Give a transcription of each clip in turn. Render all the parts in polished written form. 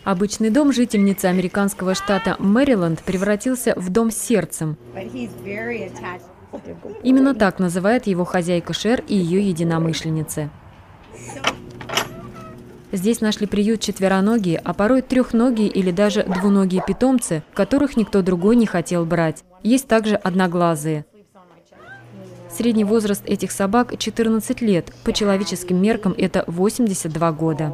Обычный дом жительницы американского штата Мэриленд превратился в дом с сердцем. Именно так называет его хозяйка Шер и ее единомышленницы. Здесь нашли приют четвероногие, а порой трехногие или даже двуногие питомцы, которых никто другой не хотел брать. Есть также одноглазые. Средний возраст этих собак – 14 лет. По человеческим меркам это 82 года.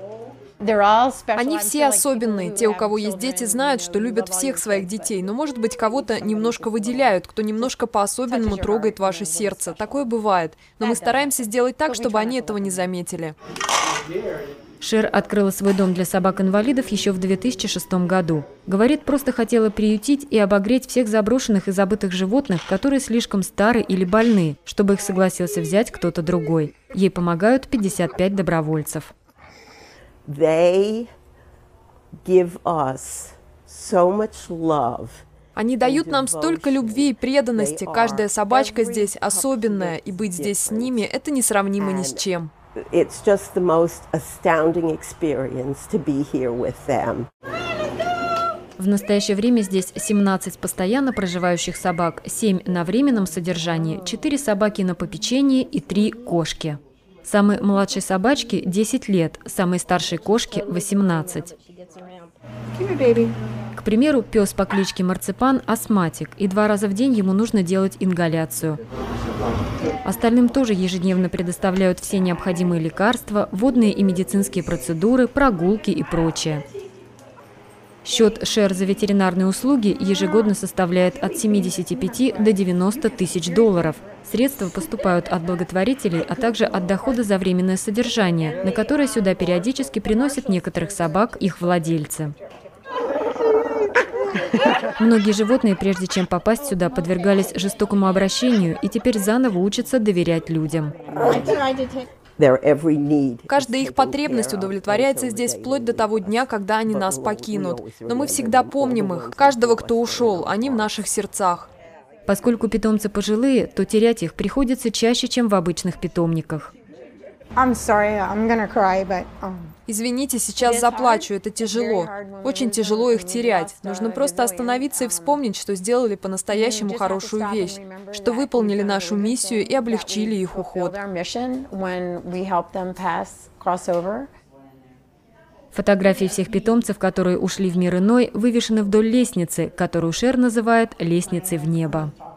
Они все особенные. Те, у кого есть дети, знают, что любят всех своих детей. Но, может быть, кого-то немножко выделяют, кто немножко по-особенному трогает ваше сердце. Такое бывает. Но мы стараемся сделать так, чтобы они этого не заметили. Шер открыла свой дом для собак-инвалидов еще в 2006 году. Говорит, просто хотела приютить и обогреть всех заброшенных и забытых животных, которые слишком стары или больны, чтобы их согласился взять кто-то другой. Ей помогают 55 добровольцев. Они дают нам столько любви и преданности. Каждая собачка здесь особенная, и быть здесь с ними – это несравнимо ни с чем. It's just the most astounding experience to be here with them. В настоящее время здесь 17 постоянно проживающих собак, 7 на временном содержании, 4 собаки на попечении и 3 кошки. Самой младшей собачке 10 лет, самой старшей кошке 18. К примеру, пес по кличке Марципан – астматик, и 2 раза в день ему нужно делать ингаляцию. Остальным тоже ежедневно предоставляют все необходимые лекарства, водные и медицинские процедуры, прогулки и прочее. Счет Шер за ветеринарные услуги ежегодно составляет от 75 до 90 тысяч долларов. Средства поступают от благотворителей, а также от дохода за временное содержание, на которое сюда периодически приносят некоторых собак их владельцы. Многие животные, прежде чем попасть сюда, подвергались жестокому обращению и теперь заново учатся доверять людям. Каждая их потребность удовлетворяется здесь вплоть до того дня, когда они нас покинут. Но мы всегда помним их, каждого, кто ушел, они в наших сердцах. Поскольку питомцы пожилые, то терять их приходится чаще, чем в обычных питомниках. Извините, сейчас заплачу, это тяжело. Очень тяжело их терять. Нужно просто остановиться и вспомнить, что сделали по-настоящему хорошую вещь, что выполнили нашу миссию и облегчили их уход. Фотографии всех питомцев, которые ушли в мир иной, вывешены вдоль лестницы, которую Шер называет «лестницей в небо».